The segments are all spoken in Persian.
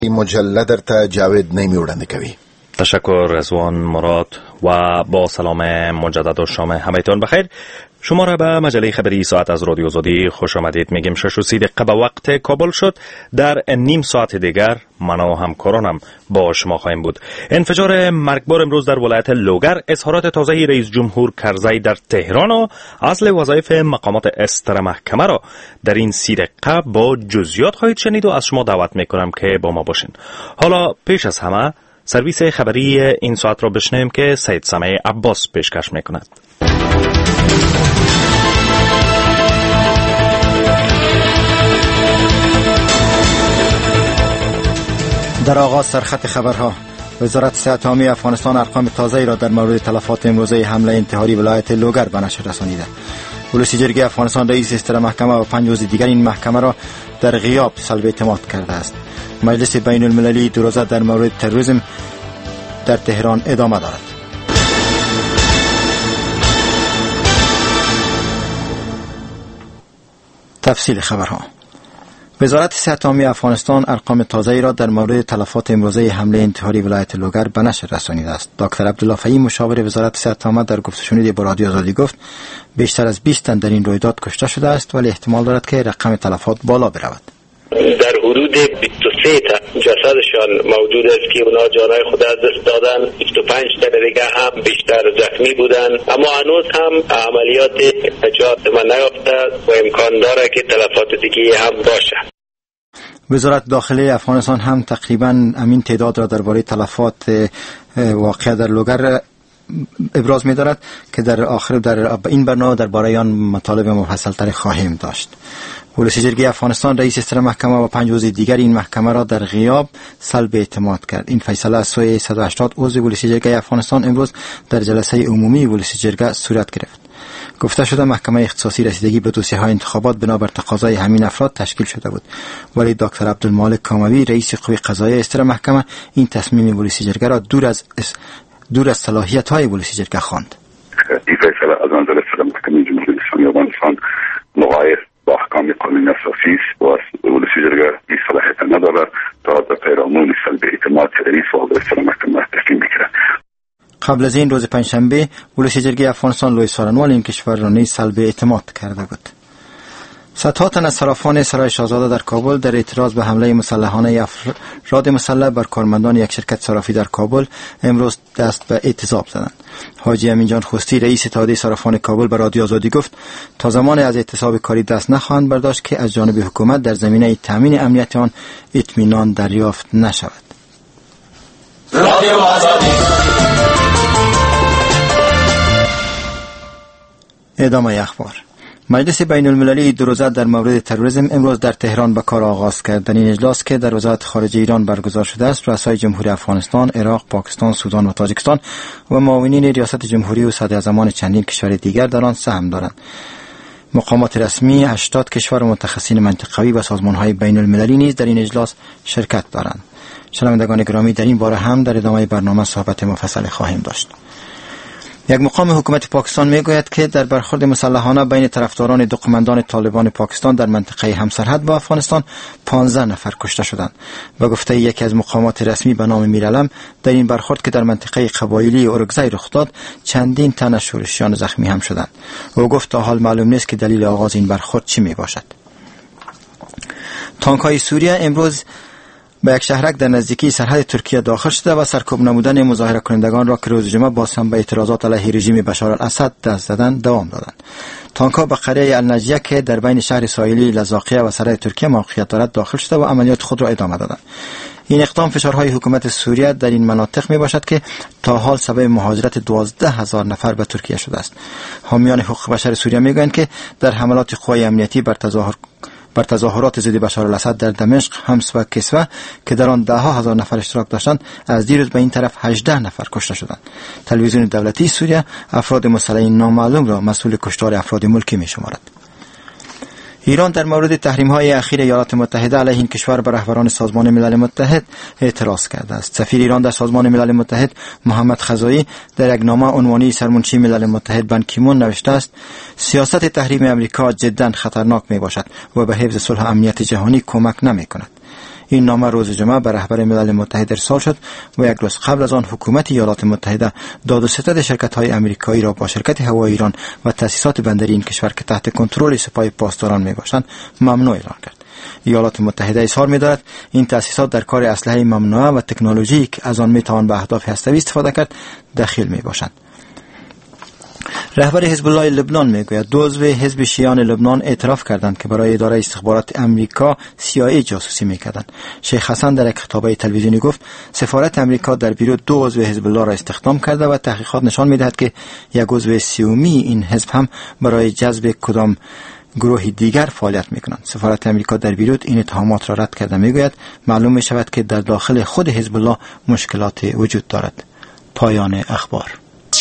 این مجله در تا جاوید نیمی وړاندې کوي. تشکر رضوان مراد و با سلام مجدد و شام همایتان بخیر. شما را به مجله خبری ساعت از رادیو آزادی خوش آمدید میگیم. 6:30 به وقت کابل شد. در نیم ساعت دیگر من و همکارانم با شما خواهیم بود. انفجار مرگبار امروز در ولایت لوگر، اظهارات تازه رئیس جمهور کرزی در تهران و اصل وظایف مقامات استر محکمه را در این 30 دقیقه با جزئیات خواهید شنید و از شما دعوت میکنم که با ما باشین. حالا پیش از همه سرویس خبری این ساعت را بشنویم که سید سمیع عباس پیشکش میکند. در آغاز سرخط خبرها، وزارت صحت عامه افغانستان ارقام تازه‌ای را در مورد تلفات امروزه حمله انتحاری ولایت لوگر به نشر رسانیده. ولسی جرگه افغانستان رئیس استر محکمه و 5 عضو دیگر این محکمه را در غیاب سلب اعتماد کرده است. مجلس بین المللی دو روزه در مورد تروریسم در تهران ادامه دارد. تفصیل خبرها. وزارت صحت عامه افغانستان ارقام تازه‌ای را در مورد تلفات امروزه حمله انتحاری ولایت لوگر به نشر رسانیده است. دکتر عبدالله فهیم مشاور وزارت صحت عامه در گفت و شنود با رادیو آزادی گفت بیشتر از 20 تن در این رویداد کشته شده است، ولی احتمال دارد که رقم تلفات بالا برود. در حدود 23 تا جسدشان موجود است که اونا جانای خود از دست دادن. 25 تا دیگه هم بیشتر زخمی بودن، اما هنوز هم عملیات نجات نیافته و امکان داره که تلفات دیگه هم باشه. وزارت داخلی افغانستان هم تقریبا همین تعداد را درباره تلفات واقع در لوگر ابراز می دارد که در آخر در این برنامه درباره آن مطالب مفصل تر خواهیم داشت. ولسی جرگه افغانستان رئیس استر محکمه و 5 عضو دیگر این محکمه را در غیاب سلب اعتماد کرد. این فیصله از سوی 180 عضو ولسی جرگه افغانستان امروز در جلسه عمومی ولسی جرگه صورت گرفت. گفته شده محکمه اختصاصی رسیدگی به دوسیه‌های انتخابات بنابر تقاضای همین افراد تشکیل شده بود، ولی دکتر عبدالمالک کاموی رئیس قوه قضاییه استر محکمه این تصمیم ولسی جرگه را دور از صلاحیت‌های ولسی جرگه خواند. این فیصله از منظر استر محکمه جمهوری اسلامی افغانستان مغایر با احکام قانون اساسی است و ولسی جرگه این صلاحیت ندارد تا در پیرامون سلب اعتماد رئیس و استر محکمه تصمیم بگیرد. قبل از این روز پنجشنبه ولسی جرگه افغانستان لوی سارنوال این کشور را نیز سلب اعتماد کرده بود. صدها تن از صرافان سرای شاهزاده در کابل در اعتراض به حمله مسلحانه افراد مسلح بر کارمندان یک شرکت صرافی در کابل امروز دست به اعتصاب زدند. حاجی امینجان خوستی رئیس اتحادیه صرافان کابل به رادیو آزادی گفت تا زمان از اعتصاب کاری دست نخواهند برداشت که از جانب حکومت در زمینه تامین امنیت آن اطمینان دریافت نشود. رادیو آزادی. ادامه اخبار. مجلس بین المللی دو روزه در مورد تروریسم امروز در تهران به کار آغاز کرد. در این اجلاس که در وزارت خارجه ایران برگزار شده است، رؤسای جمهوری افغانستان، عراق، پاکستان، سودان و تاجیکستان و معاونین ریاست جمهوری و صدراعظمان چندین کشور دیگر در آن سهم دارند. مقامات رسمی 80 کشور و متخصصین منطقوی و سازمان‌های بین المللی نیز در این اجلاس شرکت دارند. شنوندگان گرامی، در این باره هم در ادامه برنامه صحبت مفصل خواهیم داشت. یک مقام حکومت پاکستان میگوید که در برخورد مسلحانه بین طرفداران دو قماندان طالبان پاکستان در منطقه همسرحد با افغانستان 15 نفر کشته شدند. به گفته یکی از مقامات رسمی به نام میرعلم، در این برخورد که در منطقه قبایلی اورگزای رخ داد چندین تن از شورشیان زخمی هم شدند. او گفت تا حال معلوم نیست که دلیل آغاز این برخورد چی می باشد. تانک‌های سوریه امروز به یک شهرک در نزدیکی سرحد ترکیه داخل شده و سرکوب نمودن مظاهره کنندگان را که روز جمعه باز هم به اعتراضات علیه رژیم بشار الاسد دست زدن دوام دادند. تانک‌ها به قریه النجیه که در بین شهر ساحلی لذاقیه و سرحد ترکیه موقعیت دارد داخل شده و عملیات خود را ادامه دادند. این اقدام فشارهای حکومت سوریه در این مناطق می باشد که تا حال سبب مهاجرت 12,000 نفر به ترکیه شده است. حامیان حقوق بشر سوریه می گویند که در حملات قوای امنیتی بر تظاهرات ضد بشار الاسد در دمشق، حمص و کسوه که در آن 10,000 نفر اشتراک داشتند، از دیروز به این طرف 18 نفر کشته شدند. تلویزیون دولتی سوریه افراد مسلح نامعلوم را مسئول کشتار افراد ملکی می شمارد. ایران در مورد تحریم‌های اخیر ایالات متحده علیه این کشور به رهبران سازمان ملل متحد اعتراض کرده است. سفیر ایران در سازمان ملل متحد محمد خزایی در یک نامه عنوانی سرمنشی ملل متحد بان کی مون نوشته است: سیاست تحریم امریکا جدا خطرناک می باشد و به حفظ صلح و امنیت جهانی کمک نمی کند. این نامه روز جمعه به رهبر ملل متحد ارسال شد و یک روز قبل از آن حکومت ایالات متحده داد و ستد شرکت‌های آمریکایی را با شرکت هوایی ایران و تأسیسات بندری این کشور که تحت کنترل سپاه پاسداران میباشند ممنوع اعلان کرد. ایالات متحده اظهار می‌دارد این تأسیسات در کار اسلحه ممنوعه و تکنولوژی که از آن میتوان به اهداف هسته‌ای استفاده کرد دخیل میباشند. رهبر حزب الله لبنان میگوید دو عضو حزب شیعیان لبنان اعتراف کردند که برای اداره استخبارات امریکا CIA جاسوسی میکردند. شیخ حسن در یک خطابه تلویزیونی گفت سفارت امریکا در بیروت دو عضو حزب الله را استخدام کرده و تحقیقات نشان میدهد که یک عضو سیومی این حزب هم برای جذب کدام گروه دیگر فعالیت میکنند. سفارت امریکا در بیروت این اتهامات را رد کرده میگوید معلوم میشود که در داخل خود حزب الله مشکلات وجود دارد. پایان اخبار.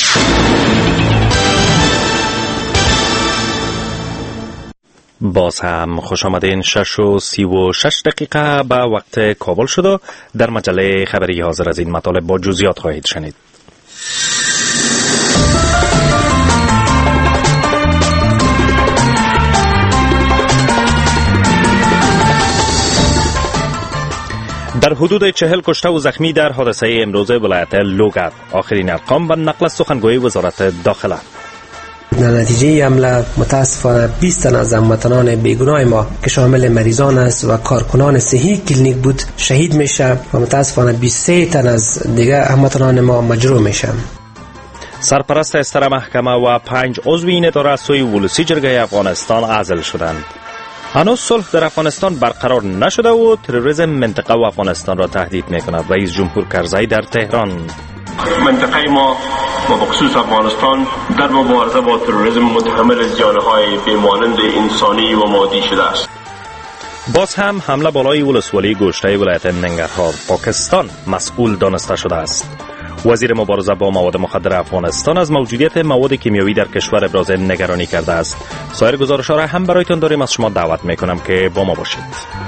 باز هم خوش آمدین. 6:36 به وقت کابل شده. در مجله خبری حاضر از این مطالب با جزئیات خواهید شنید. در حدود 40 کشته و زخمی در حادثه امروز ولایت لوگر. آخرین ارقام به نقل از سخنگوی وزارت داخله. در نتیجه حمله متاسفانه 20 تن از هموطنان بیگناه ما که شامل مریضان است و کارکنان صحی کلینیک بود شهید میشه و متاسفانه 23 تن از دیگر هموطنان ما مجروح میشه. سرپرست استر محکمه و 5 عضو این اداره از سوی ولسی جرگه افغانستان عزل شدند. هنوز صلح در افغانستان برقرار نشده و تروریسم منطقه و افغانستان را تهدید میکند. رئیس جمهور کرزی در تهران: منطقه ما و بخصوص افغانستان در مبارزه با تروریسم متحمل زیانهای بیمانند انسانی و مادی شده است. باز هم حمله بالای ولسوالی گوشته ولایت ننگرهار پاکستان مسئول دانسته شده است. وزیر مبارزه با مواد مخدر افغانستان از موجودیت مواد کیمیایی در کشور ابراز نگرانی کرده است. سایر گزارش‌ها را هم برایتان داریم. از شما دعوت می‌کنم که با ما باشید.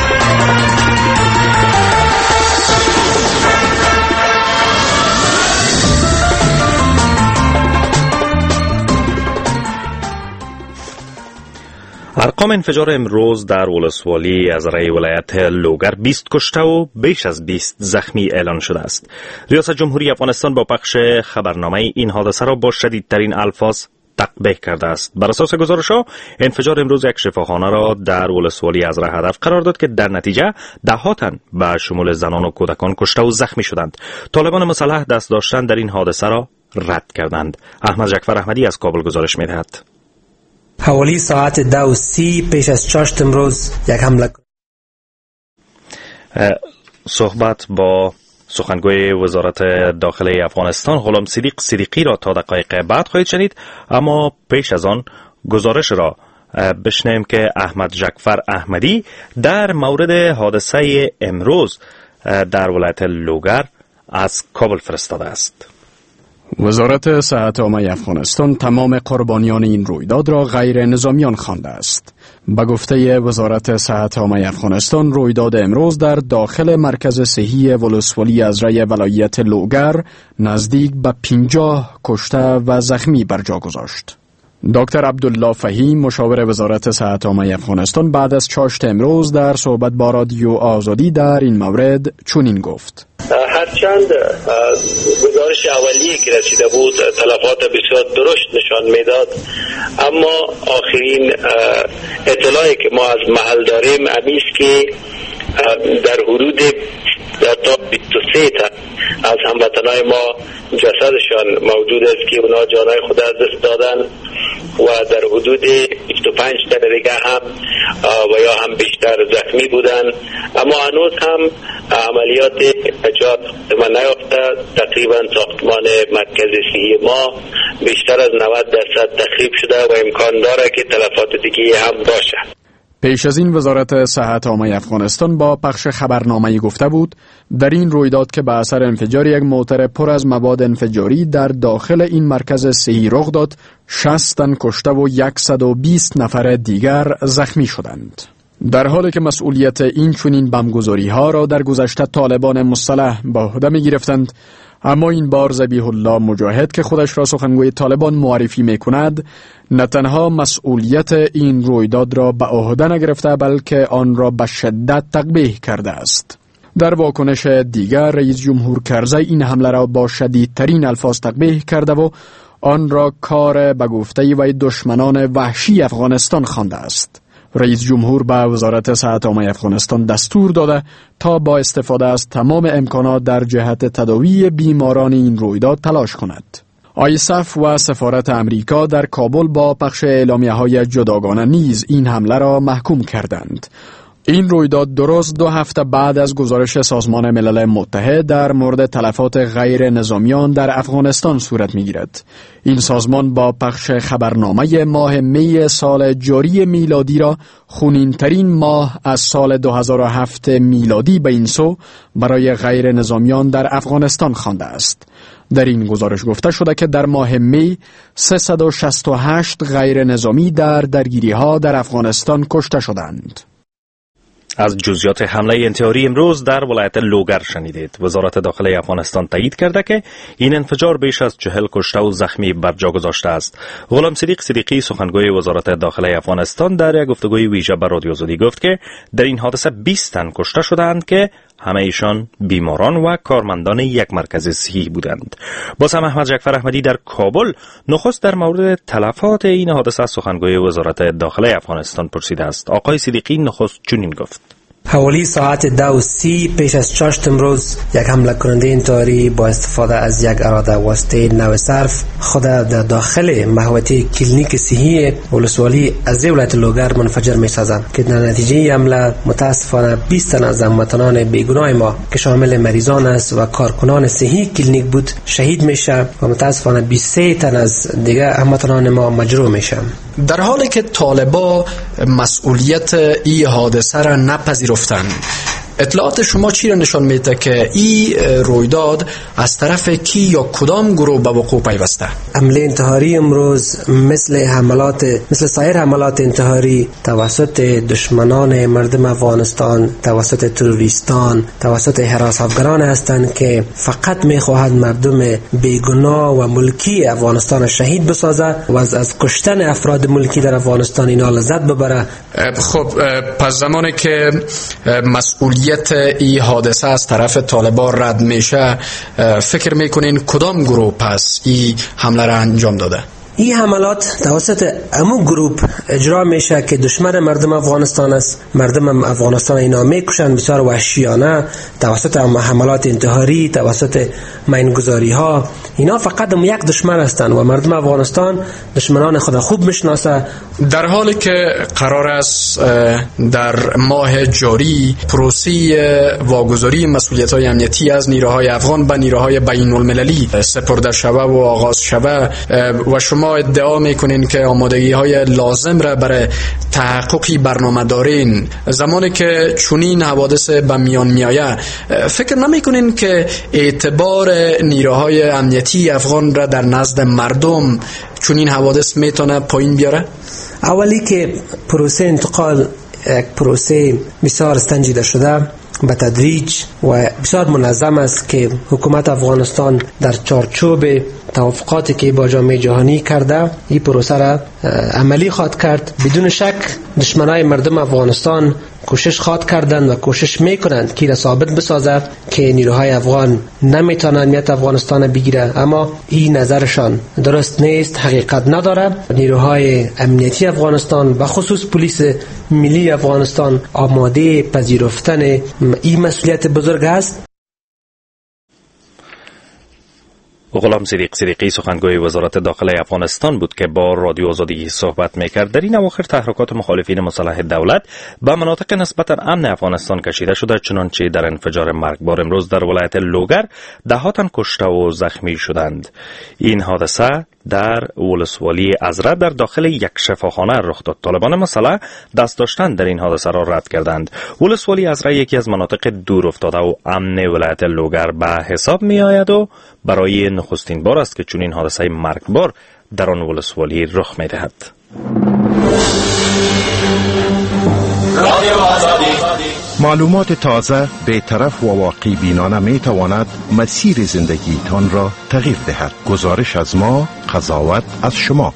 ارقام انفجار امروز در ولسوالی از رای ولایت لوگر 20 کشته و بیش از 20 زخمی اعلان شده است. ریاست جمهوری افغانستان با پخش خبرنامه این حادثه را با شدیدترین الفاظ تقبیح کرده است. بر اساس گزارش‌ها انفجار امروز یک شفاخانه را در ولسوالی از راه هدف قرار داد که در نتیجه ده‌ها تن به شمول زنان و کودکان کشته و زخمی شدند. طالبان مسلح دست داشتن در این حادثه را رد کردند. احمد جعفر احمدی از کابل گزارش می‌دهد. حوالی ساعت 10:30 پیش از چاشت امروز یک حمله. صحبت با سخنگوی وزارت داخله افغانستان غلام صدیقی را تا دقایق بعد خواهید شنید، اما پیش از آن گزارش را بشنویم که احمد جعفر احمدی در مورد حادثه امروز در ولایت لوگر از کابل فرستاده است. وزارت صحت عامه افغانستان تمام قربانیان این رویداد را غیر نظامیان خوانده است. به گفته وزارت صحت عامه افغانستان رویداد امروز در داخل مرکز صحی ولسوالی از رای ولایت لوگر نزدیک به 50 کشته و زخمی بر جا گذاشت. دکتر عبدالله فهیم مشاور وزارت صحت عامه افغانستان بعد از چاشت امروز در صحبت با رادیو آزادی در این مورد چنین گفت: هرچند گزارش اولیه که رسیده بود تلفات بسیار درشت نشان میداد، اما آخرین اطلاعی که ما از محل داریم امیست که در حدود تا 23 تا از هموطنان ما جسدشان موجود است که اونا جانهای خود از دست دادن و در حدود 25 تا دیگه هم و یا هم بیشتر زخمی بودن، اما هنوز هم عملیات نجات نیافته. تقریبا ساختمان مرکز صحی ما بیشتر از 90% تخریب شده و امکان داره که تلفات دیگه هم باشه. پیش از این وزارت صحت عامه افغانستان با پخش خبرنامه‌ای گفته بود در این رویداد که به اثر انفجار یک موتر پر از مواد انفجاری در داخل این مرکز صحی رخ داد 60 تن کشته و 120 نفر دیگر زخمی شدند. در حالی که مسئولیت این چنین بمبگذاری‌ها را در گذشته طالبان مسلح به عهده می‌گرفتند، اما این بار ذبیح الله مجاهد که خودش را سخنگوی طالبان معرفی می کند، نه تنها مسئولیت این رویداد را به عهده نگرفته بلکه آن را به شدت تقبیح کرده است. در واکنش دیگر رئیس جمهور کرزی این حمله را با شدیدترین الفاظ تقبیح کرده و آن را کار به گفته وی دشمنان وحشی افغانستان خوانده است. رئیس جمهور به وزارت صحت عامه افغانستان دستور داده تا با استفاده از تمام امکانات در جهت تداوی بیماران این رویداد تلاش کند. آیسف و سفارت امریکا در کابل با پخش اعلامیه‌های جداگانه نیز این حمله را محکوم کردند. این رویداد درست 2 هفته بعد از گزارش سازمان ملل متحد در مورد تلفات غیر نظامیان در افغانستان صورت می‌گیرد. این سازمان با پخش خبرنامه ماه می سال جاری میلادی را خونین‌ترین ماه از سال 2007 میلادی به این سو برای غیر نظامیان در افغانستان خوانده است. در این گزارش گفته شده که در ماه می 368 غیر نظامی در درگیری‌ها در افغانستان کشته شدند. از جزئیات حمله انتحاری امروز در ولایت لوگر شنیدید. وزارت داخله افغانستان تایید کرده که این انفجار بیش از 40 کشته و زخمی بر جا گذاشته است. غلام صدیقی سخنگوی وزارت داخله افغانستان در یک گفتگوی ویژه با رادیو آزادی گفت که در این حادثه 20 تن کشته شدند که همه ایشان بیماران و کارمندان یک مرکز صحی بودند. باز هم احمد جعفر احمدی در کابل نخست در مورد تلفات این حادثه سخنگوی وزارت داخله افغانستان پرسیده است. آقای صدیقی نخست چنین گفت: حوالی ساعت 2:30 پیش از چاشت امروز یک حمله کننده انتحاری با استفاده از یک اراده واسطه نو صرف خود در داخل محوطه کلینیک صحی ولسوالی از ولایت لوگر منفجر می سازند که در نتیجه حمله متاسفانه 20 تن از هموطنان بیگناه ما که شامل مریضان است و کارکنان صحی کلینیک بود شهید میشه و متاسفانه 23 تن از دیگر هموطنان ما مجروح میشن. در حالی که طالبا مسئولیت این حادثه را نپذیرفتند، اطلاعات شما چی را نشان میده که این رویداد از طرف کی یا کدام گروه به وقوع پیوسته؟ حمله انتحاری امروز مثل سایر حملات انتحاری توسط دشمنان مردم افغانستان، توسط تروریستان، توسط حراس افغانان هستند که فقط میخواهد مردم بیگناه و ملکی افغانستان شهید بسازه و از کشتن افراد ملکی در افغانستان اینا لذت ببره. خب پس زمانی که مسئولیت این حادثه از طرف طالبان رد میشه، فکر میکنین کدام گروه پس این حمله را انجام داده؟ این حملات توسط امو گروپ اجرا میشه که دشمن مردم افغانستان است. مردم افغانستان اینا میکشن بسیار وحشیانه توسط حملات انتحاری، توسط مینگذاری ها. اینا فقط یک دشمن هستند و مردم افغانستان دشمنان خود خوب میشناسه. در حالی که قرار است در ماه جاری پروسی واگذاری مسئولیت‌های امنیتی از نیروهای افغان به نیروهای بین‌المللی سپرده شوه و آغاز شوه و شما ادعا میکنین که آمادگی‌های لازم را برای تحقق برنامه دارین، زمانی که چنین حوادث به میان میآید فکر نمیکنین که اعتبار نیروهای امنیتی افغان را در نزد مردم چنین حوادث میتونه پایین بیاره؟ اولی که پروسه انتقال یک پروسه بسیار سنجیده شده به تدریج و بسیار منظم است که حکومت افغانستان در چارچوب توافقاتی که با جامعه جهانی کرده این پروسه را عملی خواهد کرد. بدون شک دشمنای مردم افغانستان کوشش خواهد کردند و کوشش میکنند که را ثابت بسازه که نیروهای افغان نمیتونن امنیت افغانستان بگیره، اما این نظرشان درست نیست، حقیقت نداره. نیروهای امنیتی افغانستان و خصوص پلیس ملی افغانستان آماده پذیرفتن این مسئولیت بزرگ است. غلام صدیقی سخنگوی وزارت داخله افغانستان بود که با رادیو آزادی صحبت میکرد. در این اواخر تحرکات مخالفین مسلح دولت به مناطق نسبتا امن افغانستان کشیده شده، چنانچه در انفجار مرگبار امروز در ولایت لوگر 10 تن کشته و زخمی شدند. این حادثه در ولسوالی ازره در داخل یک شفاخانه رخ داد. طالبان مسلح دست داشتن در این حادثه را رد کردند. ولسوالی ازره یکی از مناطق دور افتاده و امن ولایت لوگر به حساب می آید و برای نخستین بار است که چنین حادثه مرگبار در آن ولسوالی رخ می دهد. معلومات تازه، بی‌طرف و واقعی بینانه می تواند مسیر زندگیتان را تغییر دهد. گزارش از ما، قضاوت از شما.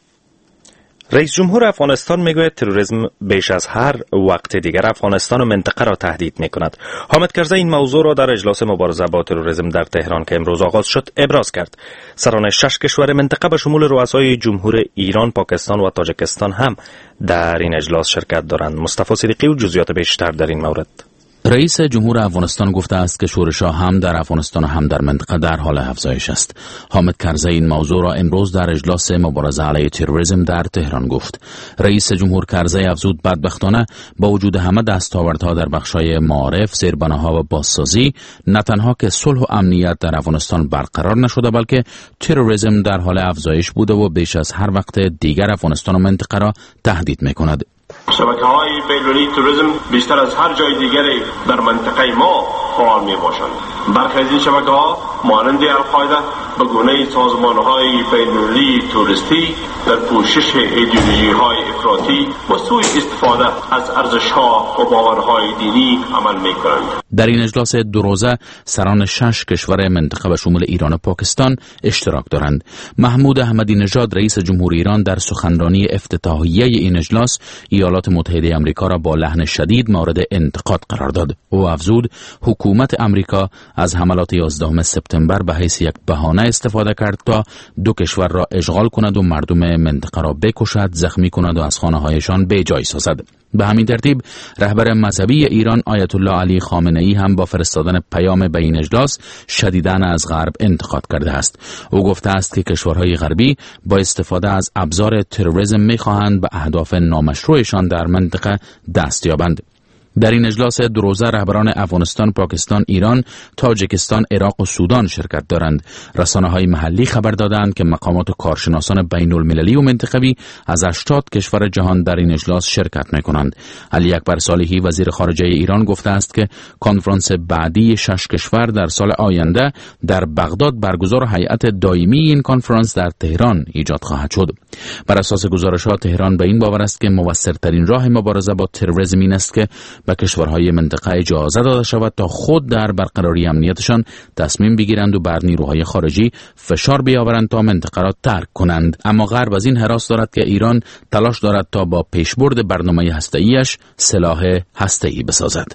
رئیس جمهور افغانستان میگوید تروریسم بیش از هر وقت دیگر افغانستان و منطقه را تهدید میکند. حامد کرزی این موضوع را در اجلاس مبارزه با تروریسم در تهران که امروز آغاز شد ابراز کرد. سران 6 کشور منطقه به شمول رؤسای جمهور ایران، پاکستان و تاجیکستان هم در این اجلاس شرکت دارند. مصطفی صدیقی و جزئیات بیشتر در این مورد. رئیس جمهور افغانستان گفته است که شورش‌ها هم در افغانستان و هم در منطقه در حال افزایش است. حامد کرزی این موضوع را امروز در اجلاس مبارزه علیه تروریسم در تهران گفت. رئیس جمهور کرزی افزود بدبختانه با وجود همه دستاوردها در بخش‌های معارف، زیربناها و بازسازی، نه تنها که صلح و امنیت در افغانستان برقرار نشده بلکه تروریسم در حال افزایش بوده و بیش از هر وقت دیگر افغانستان و منطقه را تهدید می‌کند. شبکه‌های بین‌المللی تروریسم بیشتر از هر جای دیگری در منطقه ما فعال می‌باشند. برخی از این شبکه‌ها مانند القاعده به گونه سازمان‌های بین‌المللی توریستی در پوشش ایدئولوژی‌های افراطی و سوء استفاده از ارزش‌ها و باورهای دینی عمل می‌کنند. در این اجلاس دو روزه سران 6 کشور منطقه به شمول ایران و پاکستان اشتراک دارند. محمود احمدی نژاد رئیس جمهور ایران در سخنرانی افتتاحیه این اجلاس ایالات متحده آمریکا را با لحن شدید مورد انتقاد قرار داد. او افزود حکومت آمریکا از حملات 11 سپتامبر به حیث یک بهانه استفاده کرد تا دو کشور را اشغال کند و مردم منطقه را بکشد، زخمی کند و از خانه‌هایشان بی‌جای سازد. به همین ترتیب رهبر مذهبی ایران آیت الله علی خامنه‌ای هم با فرستادن پیام به این اجلاس شدیداً از غرب انتقاد کرده است. او گفته است که کشورهای غربی با استفاده از ابزار تروریسم می‌خواهند به اهداف نامشروعشان در منطقه دست یابند. در این اجلاس دو روزه رهبران افغانستان، پاکستان، ایران، تاجیکستان، عراق و سودان شرکت دارند. رسانه‌های محلی خبر دادند که مقامات و کارشناسان بین‌المللی و منطقوی از 80 کشور جهان در این اجلاس شرکت می‌کنند. علی اکبر صالحی وزیر خارجه ایران گفته است که کنفرانس بعدی 6 کشور در سال آینده در بغداد برگزار و هیئت دائمی این کنفرانس در تهران ایجاد خواهد شد. بر اساس گزارش‌ها تهران به این باور است که موثرترین راه مبارزه با تروریسم این است که به کشورهای منطقه اجازه داده شود تا خود در برقراری امنیتشان تصمیم بگیرند و بر نیروهای خارجی فشار بیاورند تا منطقه را ترک کنند. اما غرب از این هراس دارد که ایران تلاش دارد تا با پیشبرد برنامه هسته‌ایش سلاح هسته‌ای بسازد.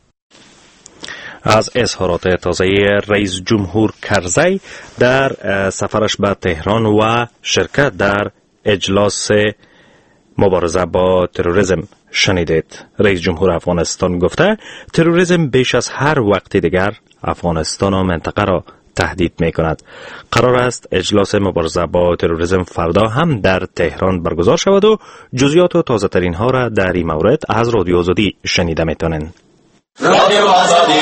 از اظهارات تازه رئیس جمهور کرزی در سفرش به تهران و شرکت در اجلاس مبارزه با تروریسم شنیدید. رئیس جمهور افغانستان گفته تروریسم بیش از هر وقت دیگر افغانستان و منطقه را تهدید می کند. قرار است اجلاس مبارزه با تروریسم فردا هم در تهران برگزار شود و جزئیات و تازه ترین ها را در این مورد از رادیو آزادی شنیده می توانید. رادیو آزادی.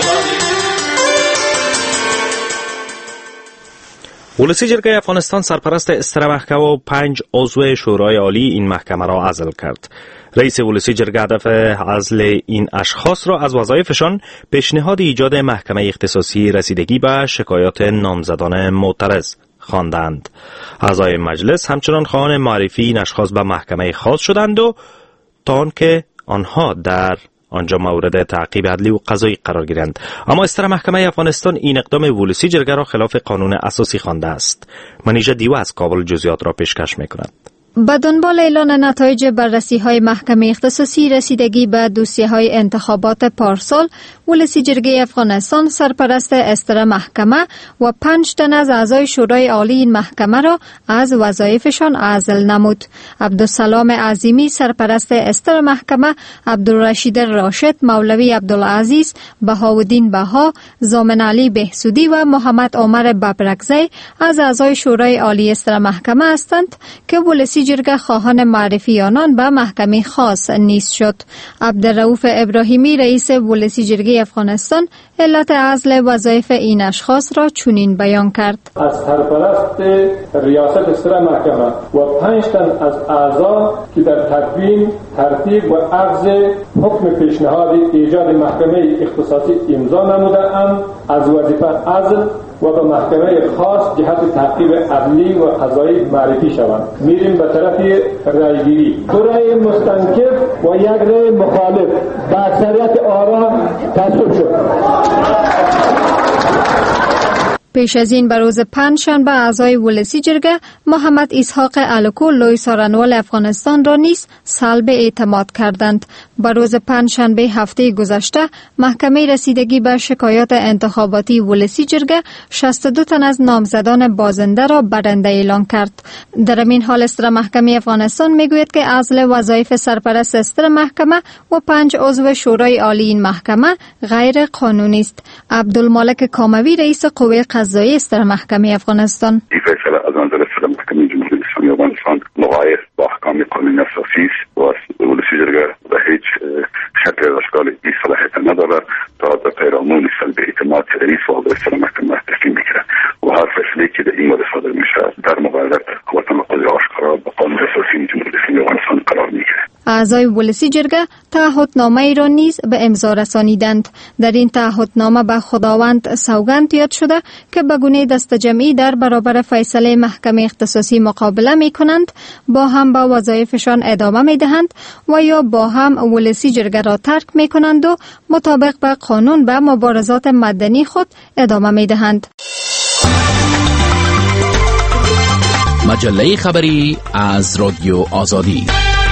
ولسی جرگه افغانستان سرپرست استر محکمه و 5 عضو شورای عالی این محکمه را عزل کرد. رئیس ولسی جرگه هدف عزل این اشخاص را از وظایفشان پیشنهاد ایجاد محکمه اختصاصی رسیدگی به شکایات نامزدان معترض خواندند. اعضای مجلس همچنان خواهان معرفی این اشخاص به محکمه خاص شدند و تا آنکه آنها در آنجا مورد تعقیب عدلی و قضایی قرار گیرند. اما استر محکمه افغانستان این اقدام ولسی جرگه را خلاف قانون اساسی خوانده است. منیژه دیو از کابل جزئیات را پیشکش می‌کند. به دنبال اعلان نتایج بررسی‌های محکمه اختصاصی رسیدگی به دوسیه‌های انتخابات پارسال، ولسی جرگه افغانستان سرپرست استر محکمه و 5 تن از اعضای شورای عالی این محکمه را از وظایفشان عزل نمود. عبدالسلام عظیمی سرپرست استر محکمه، عبدالرشید راشد، مولوی عبدالعزیز، بهاءالدین بها، زامن علی بهسودی و محمد عمر ببرکزی از اعضای شورای عالی استر محکمه هستند که ولسی جرگه خواهان معرفی آنان به محکمه خاص نیست شد. عبدالرؤوف ابراهیمی رئیس ولسی جرگه افغانستان علت عزل وظایف این اشخاص را چنین بیان کرد: از سرپرست ریاست استر محکمه و 5 تن از اعضا که در تدوین، ترتیب و اخذ حکم پیشنهاد ایجاد محکمه اختصاصی امضا نموده‌اند از وظیفه عزل و به محکمه خاص جهت تعقیب عدلی و قضایی معرفی شوند. میریم به طرف رأیگیری. 2 رأی مستنکف و 1 رأی مخالف به اکثریت آرا تصویب شد. پیش از این به روز پنجشنبه اعضای ولسی جرگه محمد اسحاق الکو لوی سارنوال افغانستان را نیز سلب اعتماد کردند. به روز پنجشنبه هفته گذشته محکمه رسیدگی به شکایات انتخاباتی ولسی جرگه 62 تن از نامزدان بازنده را برنده اعلان کرد. در این حال استر محکمه افغانستان میگوید که عزل وظایف سرپرست استر محکمه و 5 عضو شورای عالی این محکمه غیر قانونی است. عبدالمالک کاموی رئیس قوه قضایی استر محکمه افغانستان: این فیصله از نظر استر محکمه جمهوری اسلامی افغانستان مغایر با احکام قانونی اساسی است و ولسی جرگه به هیچ شکل و اشکال این صلاحیت ندارد تا به پیرامون سلب اعتماد رئیس و استر محکمه تصمیم بگیرد و هر فیصله که در این مورد صادر میشه در مقابلت قوت مقاضی آشکارا به قانون اساسی جمهوری اسلامی افغانستان قرار میگیرد. اعضای ولسی جرگه تعهدنامه ای را نیز به امضا رسانیدند. در این تعهدنامه به خداوند سوگند یاد شده که به گونه دست جمعی در برابر فیصله محکمه اختصاصی مقابله می کنند، با هم به وظایفشان ادامه می دهند و یا با هم ولسی جرگه را ترک می کنند و مطابق به قانون به مبارزات مدنی خود ادامه می دهند. مجله خبری از رادیو آزادی.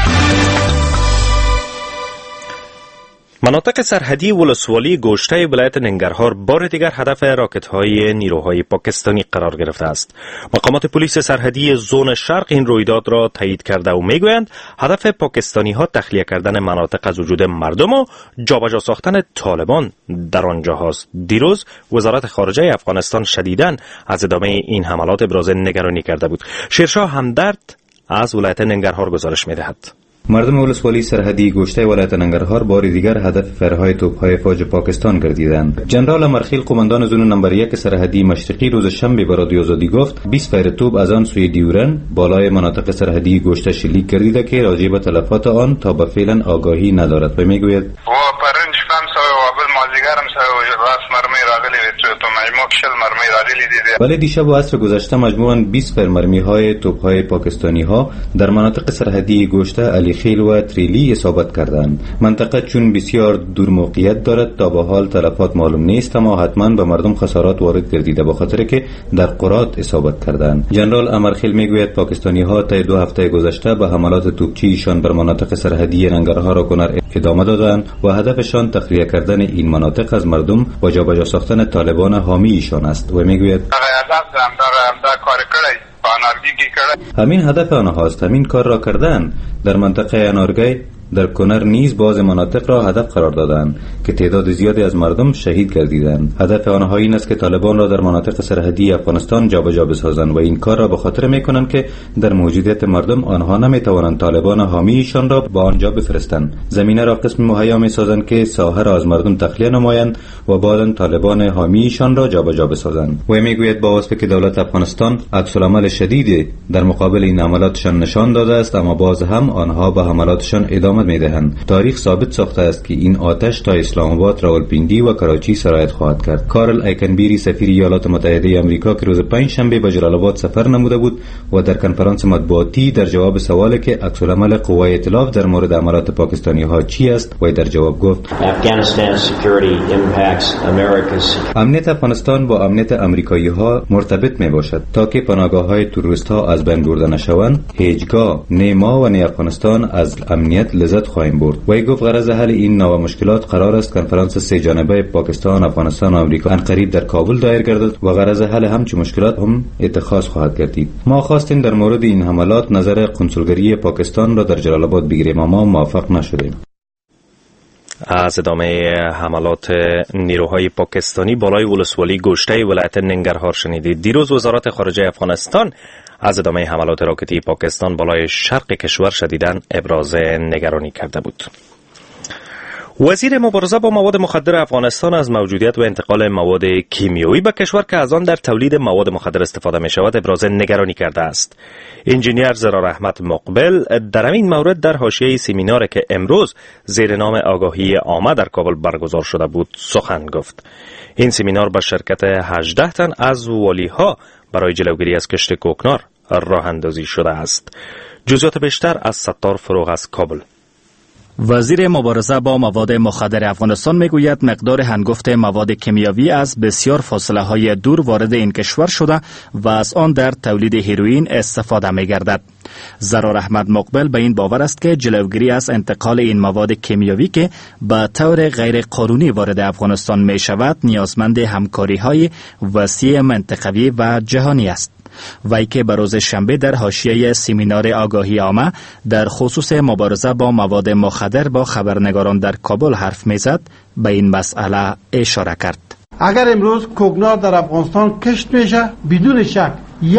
مناطق سرحدی ولسوالی گوشته ولایت ننگرهار بار دیگر هدف راکت‌های نیروهای پاکستانی قرار گرفته است. مقامات پلیس سرحدی زون شرق این رویداد را تایید کرده و میگویند هدف پاکستانی‌ها تخلیه کردن مناطق از وجود مردم و جابجا ساختن طالبان در آنجا هاست. دیروز وزارت خارجه افغانستان شدیداً از ادامه این حملات ابراز نگرانی کرده بود. شیرشاه همدرد از ولایت ننگرهار گزارش می‌دهد. مردم ولسوالی سرحدی گوشته ولایت ننگرهار بار دیگر هدف فرهای توپ‌های فوج پاکستان گردیدند. جنرال امرخیل قماندان زون نمبر 1 سرحدی مشرقی روز شنبه به رادیو آزادی گفت 20 فیر توپ از آن سوی دیورن بالای مناطق سرحدی گوشته شلیک گردیده که راجع به تلفات آن تا به فعلا آگاهی ندارد و میگوید ولی دیشب و عصر گذشته مجموعاً 20 فیر مرمی های توپ های پاکستانی ها در مناطق سرحدی گوشته علی خیل و تریلی اصابت کردند. منطقه چون بسیار دور موقعیت دارد تا به حال تلفات معلوم نیست، اما حتما به مردم خسارات وارد گردیده به خاطر که در قرات اصابت کردند. جنرال امرخیل میگوید پاکستانی ها طی 2 هفته گذشته به حملات توپچیشان بر مناطق سرحدی ننگرهار و کنر ادامه دادند و هدفشان تخلیه کردن این مناطق از مردم و جابجا ساختن طالبان حامی ایشان است و میگوید همین هدف آنهاست، همین کار را کردن. در منطقه انارگی در کنر نیز بعض مناطق را هدف قرار دادند که تعداد زیادی از مردم شهید گردیدند. هدف آنها این است که طالبان را در مناطق سرحدی افغانستان جابجا بسازند و این کار را به خاطر میکنند که در موجودیت مردم آنها نمیتوانند طالبان حامیشان را به آنجا بفرستند. زمینه را قسم مهیا میسازند که ساحه را از مردم تخلیه نمایند و بعداً طالبان حامیشان را جابجا بسازند. و میگوید با وصفی که دولت افغانستان عکس العمل شدیدی در مقابل این عملاتشان نشان داده است، اما باز هم آنها به حملاتشان ادامه میدهند. تاریخ ثابت ساخته است که این آتش تا اسلام آباد، راولپیندی و کراچی سرایت خواهد کرد. کارل ایکنبیری سفیر ایالات متحده آمریکا که روز پنجشنبه به جلال آباد سفر نموده بود و در کنفرانس مطبوعاتی در جواب سوالی که عکس العمل قوای ائتلاف در مورد عملات پاکستانی ها چی است و در جواب گفت امنیت افغانستان با امنیت امریکایی ها مرتبط می باشد. تا که پناهگاه های تروریست ها از بین برده نشوند، هیچگاه نه ما و نه افغانستان از امنیت لذت خواهیم برد. و گفت غرض حل این نوع مشکلات قرار است کنفرانس 3 جانبه پاکستان، افغانستان و آمریکا عنقریب در کابل دایر گردد و غرض حل همچون مشکلات هم اتخاذ خواهد گردید. ما خواستیم در مورد این حملات نظر کنسولگری پاکستان را در جلال آباد بگیریم، اما موفق نشدیم. از ادامه حملات نیروهای پاکستانی بالای ولسوالی گوشته ولایت ننگرهار شنیدید. دیروز وزارت خارجه افغانستان از ادامه حملات راکتی پاکستان بالای شرق کشور شدیداً ابراز نگرانی کرده بود. وزیر مبارزه با مواد مخدر افغانستان از موجودیت و انتقال مواد کیمیایی به کشور که از آن در تولید مواد مخدر استفاده می شود ابراز نگرانی کرده است. انجینیر زرار احمد مقبل در این مورد در حاشیه سمیناری که امروز زیر نام آگاهی عامه در کابل برگزار شده بود سخن گفت. این سمینار با شرکت 18 تن از والی‌ها برای جلوگیری از کشت کوکنار راه اندازی شده است. جزئیات بیشتر از ستار فروغ از کابل. وزیر مبارزه با مواد مخدر افغانستان میگوید مقدار هنگفت مواد کیمیایی از بسیار فاصله های دور وارد این کشور شده و از آن در تولید هیروئین استفاده میگردد. زرار احمد مقبل به این باور است که جلوگیری از انتقال این مواد کیمیایی که به طور غیر قانونی وارد افغانستان می شود نیازمند همکاری های وسیع منطقوی و جهانی است. وی که به روز شنبه در حاشیه سمینار آگاهی عامه در خصوص مبارزه با مواد مخدر با خبرنگاران در کابل حرف میزد به این مسئله اشاره کرد. اگر امروز کوکنار در افغانستان کشت میشه بدون شک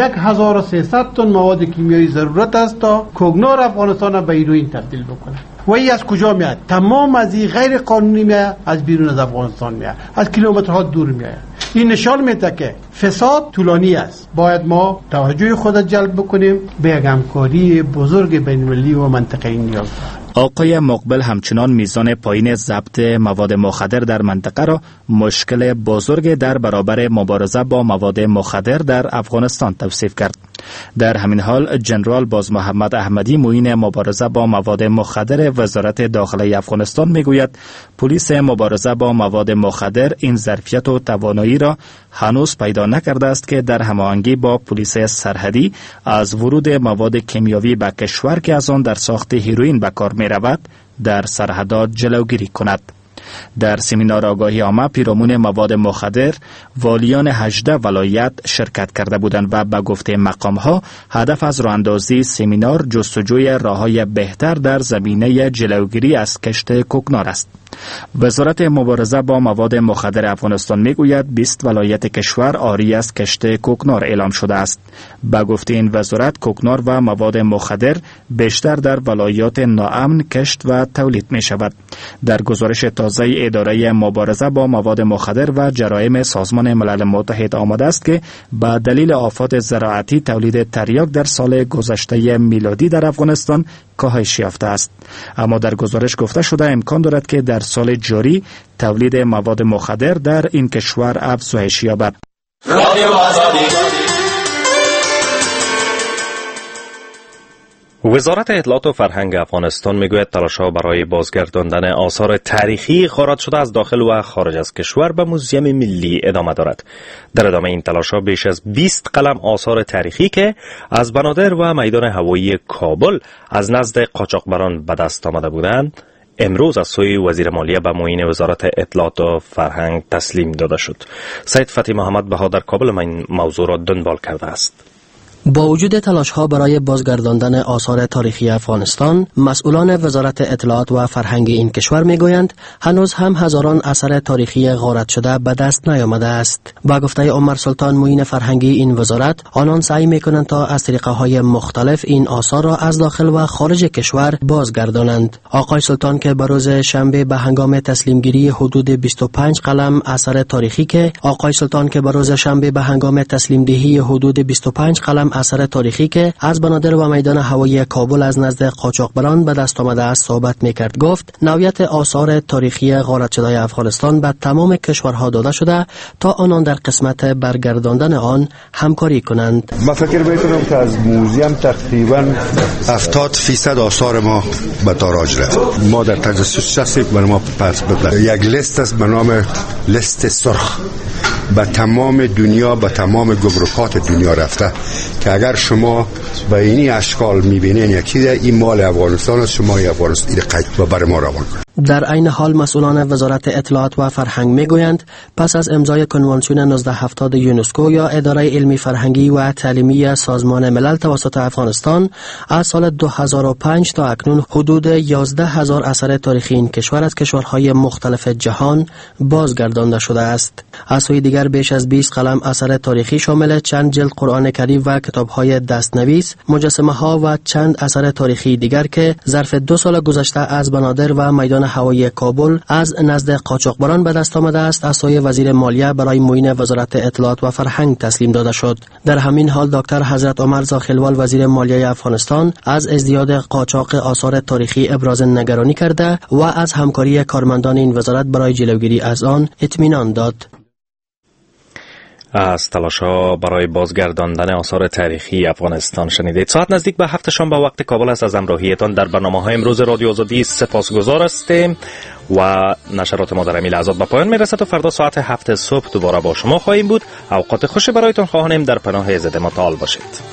1300 تن مواد کیمیایی ضرورت است تا کوکنار افغانستان به هیروئین تبدیل بکنه. و این از کجا میاد؟ تمام از این غیر قانونی میاد، از بیرون از افغانستان میاد، از کیلومترها دور میاد. این نشان میده که فساد طولانی است. باید ما توجه خود جلب بکنیم به یک همکاری بزرگ بین‌المللی و منطقه‌ای نیاز داریم. آقای مقبل همچنان میزان پایین ضبط مواد مخدر در منطقه را مشکل بزرگ در برابر مبارزه با مواد مخدر در افغانستان توصیف کرد. در همین حال جنرال باز محمد احمدی معین مبارزه با مواد مخدر وزارت داخلی افغانستان میگوید پلیس مبارزه با مواد مخدر این ظرفیت و توانایی را هنوز پیدا نکرده است که در هماهنگی با پلیس سرحدی از ورود مواد کیمیایی به کشور که از آن در ساخت هیروئین به کار می رود در سرحدات جلوگیری کند. در سمینار آگاهی عامه پیرامون مواد مخدر والیان 18 ولایت شرکت کرده بودند و به گفته مقام‌ها هدف از راه‌اندازی سمینار جستجوی راه‌های بهتر در زمینه جلوگیری از کشت کوکنار است. وزارت مبارزه با مواد مخدر افغانستان میگوید 20 ولایت کشور عاری از کشت کوکنار اعلام شده است. به گفته این وزارت کوکنار و مواد مخدر بیشتر در ولایات ناامن کشت و تولید می شود. در گزارش تازه اداره مبارزه با مواد مخدر و جرایم سازمان ملل متحد آمده است که به دلیل آفات زراعتی تولید تریاک در سال گذشته میلادی در افغانستان کاهش یافته است. اما در گزارش گفته شده امکان دارد که در سال جاری تولید مواد مخدر در این کشور افزایش یابد. وزارت اطلاعات و فرهنگ افغانستان میگوید تلاش‌ها برای بازگرداندن آثار تاریخی خارج شده از داخل و خارج از کشور به موزیم ملی ادامه دارد. در ادامه این تلاش‌ها بیش از 20 قلم آثار تاریخی که از بنادر و میدان هوایی کابل از نزد قاچاقبران به دست آمده بودند امروز از سوی وزیر مالیه به معین وزارت اطلاعات و فرهنگ تسلیم داده شد. سید فتحی محمد بها در کابل این موضوع را دنبال کرده است. با وجود تلاش‌ها برای بازگرداندن آثار تاریخی افغانستان، مسئولان وزارت اطلاعات و فرهنگ این کشور میگویند هنوز هم هزاران اثر تاریخی غارت شده به دست نیامده است. با گفته عمر سلطان معین فرهنگی این وزارت، آنان سعی میکنند تا از طریقه‌های مختلف این آثار را از داخل و خارج کشور بازگردانند. آقای سلطان که به روز شنبه به هنگام تسلیمگیری حدود 25 قلم اثر تاریخی اثر تاریخی که از بنادر و میدان هوایی کابل از نزد قاچاقبران به دست آمده است صحبت میکرد. گفت نوعیت آثار تاریخی غارت شده افغانستان به تمام کشورها داده شده تا آنان در قسمت برگرداندن آن همکاری کنند. من فکر میکنم که از موزیم تقریبا 70% آثار ما به تاراج رفت. ما در تجسس هستیم، برای ما پس بدن یک لیست است به نام لیست سرخ، به تمام دنیا، به تمام گمرکات دنیا رفته که اگر شما به اینی اشکال میبینین یکی این مال افغانستان است، شما افغانستان قید و بر ما روان کنید. در عین حال مسئولان وزارت اطلاعات و فرهنگ میگویند پس از امضای کنوانسیون 1970 یونسکو یا اداره علمی فرهنگی و تعلیمی سازمان ملل توسط افغانستان از سال 2005 تا اکنون حدود 11,000 اثر تاریخی این کشور از کشورهای مختلف جهان بازگردانده شده است. از سوی دیگر بیش از 20 قلم اثر تاریخی شامل چند جلد قرآن کریم و کتاب‌های دستنویس، مجسمه‌ها و چند اثر تاریخی دیگر که ظرف 2 سال گذشته از بنادر و میدان هوایی کابل از نزد قاچاقبران به دست آمده است، از سوی وزیر مالیه برای معین وزارت اطلاعات و فرهنگ تسلیم داده شد. در همین حال دکتر حضرت عمر زاخیلوال وزیر مالیه افغانستان از ازدیاد قاچاق آثار تاریخی ابراز نگرانی کرده و از همکاری کارمندان این وزارت برای جلوگیری از آن اطمینان داد. از تلاش‌ها برای بازگرداندن آثار تاریخی افغانستان شنیدید. ساعت نزدیک به 7 شام به وقت کابل است. از همراهیتان در برنامه‌های امروز رادیو آزادی سپاسگزار هستیم و نشرات ما در همین لحظات به پایان میرسد و فردا ساعت 7 صبح دوباره با شما خواهیم بود. اوقات خوشی برایتان خواهانیم. در پناه عزت متعال باشید.